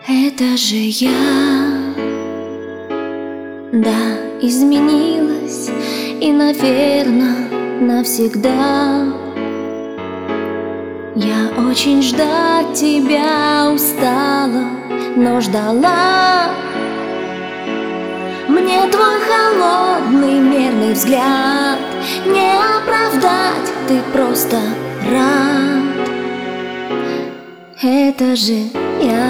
Это же я, да, изменилась и, наверное, навсегда. Я очень ждать тебя устала, но ждала. Мне твой холодный мерный взгляд не оправдать, ты просто рад. Это же я.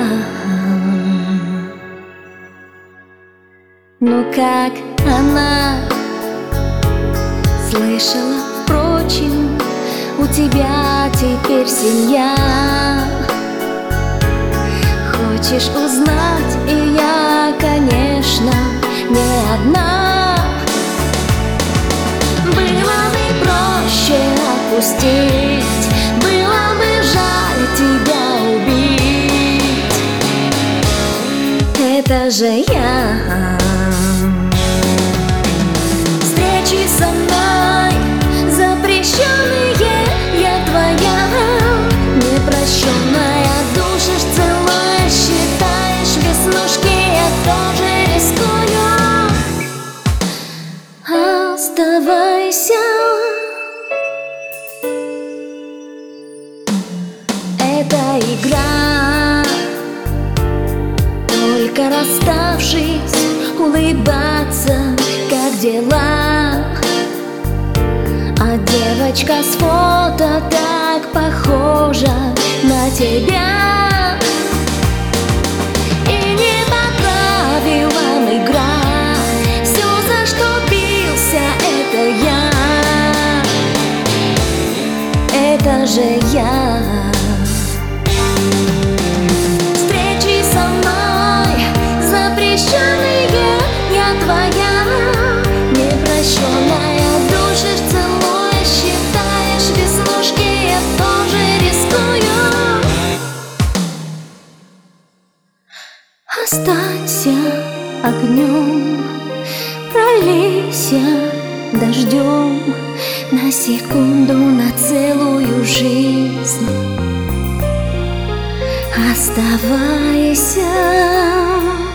Ну как она? Слышала, впрочем, у тебя теперь семья. Хочешь узнать, и я, конечно, не одна. Было бы проще отпустить, было бы жаль тебя убить. Это же я. Встречи со мной запрещенные, я твоя непрощенная. Душишь, целуешь, считаешь веснушки, я тоже рискую. Оставайся. Это игра, только расставшись, улыбаться, как дела. А девочка с фото так похожа на тебя. И не по правилам игра, все, за что бился, это я. Это же я. Встречи со мной запрещенные, я твоя непрощенная. Душишь, целуешь, считаешь веснушки, я тоже рискую. Останься огнем, пролейся дождем на секунду, на целую жизнь. Оставайся.